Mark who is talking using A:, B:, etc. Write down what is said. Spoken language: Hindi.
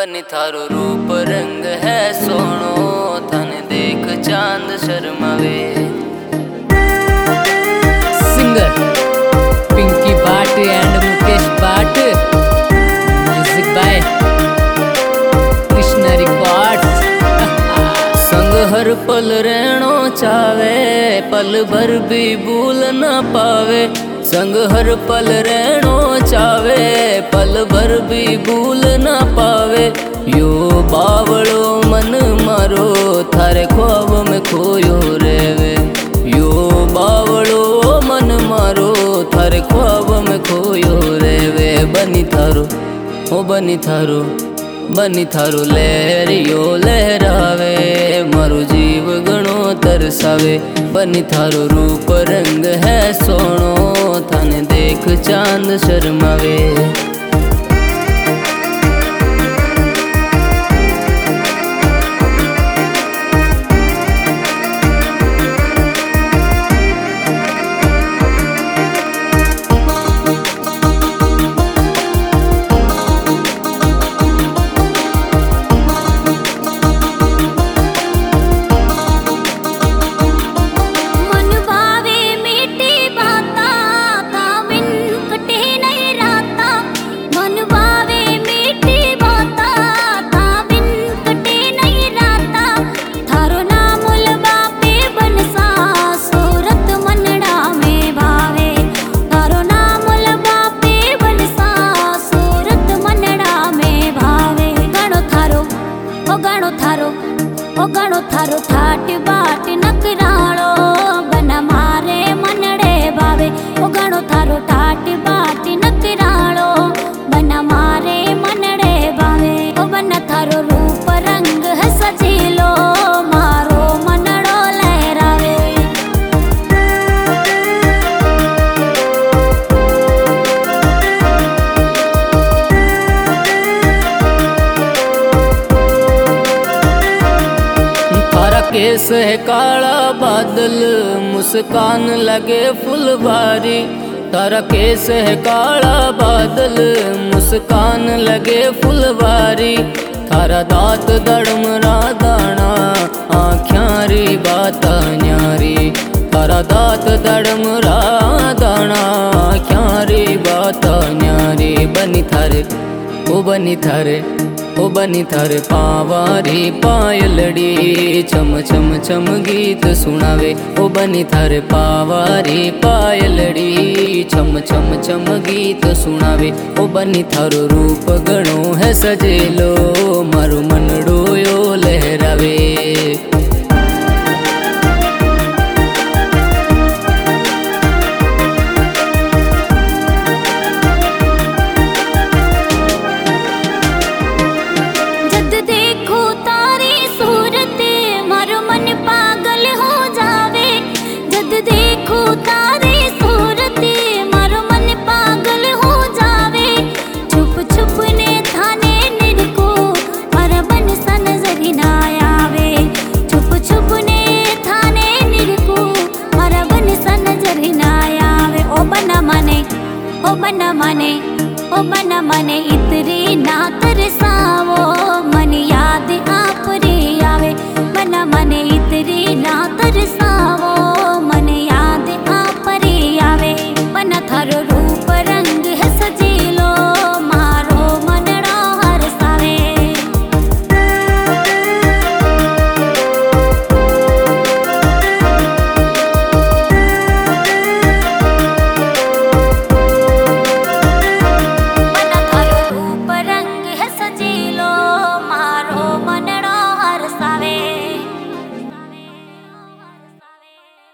A: बनी थारो रूप रंग है सोनो, थाने देख चांद शर्मावे।
B: Singer Pinky Bhat and Mukesh Bhat, music by Krishna records.
A: संग हर पल रहनो चावे, पल भर भी भूल न पावे। संग हर पल रहनो चावे, पल भर भी भूल न पावे। यो बावड़ो मन मारो, थारे ख्वाब में खोयो रेवे। यो बावड़ो मन मारो, थारे ख्वाब में खोयो रेवे। बनी थारो ओ बनी थारो, बनी थारो लहरियो लहरावे, मारो जीव गणो तरसावे। बनी थारो रूप रंग है सोनो, थाने देख चांद शर्मावे।
C: ओ गणो थारो ठाट बाट नकराणो, बना मारे मनड़े भावे। ओ गणो थारो ठाट बाट नकराणो, बना मारे मनड़े भावे। ओ बना थारो रूप रंग है सजीलो, मारो मनड़ो लहरावे।
A: केस है काला बादल, मुस्कान लगे फुलवारी। तारा केस है काला बादल, मुस्कान लगे फुलवारी। थारा दांत दड़मरा दाना, आँख्यारी बाता न्यारी। तारा दांत दड़मरा दाना, आँख्यारी बाता न्यारी। बनी थारे ओ बनी थारे ओ बनी थारे पावारी पायलड़ी, छम छम छम गीत सुनावे। ओ बनी थारे पावारी पायलड़ी, छम छम छम गीत सुनावे। ओ बनी थारो रूप गणो है सजेलो,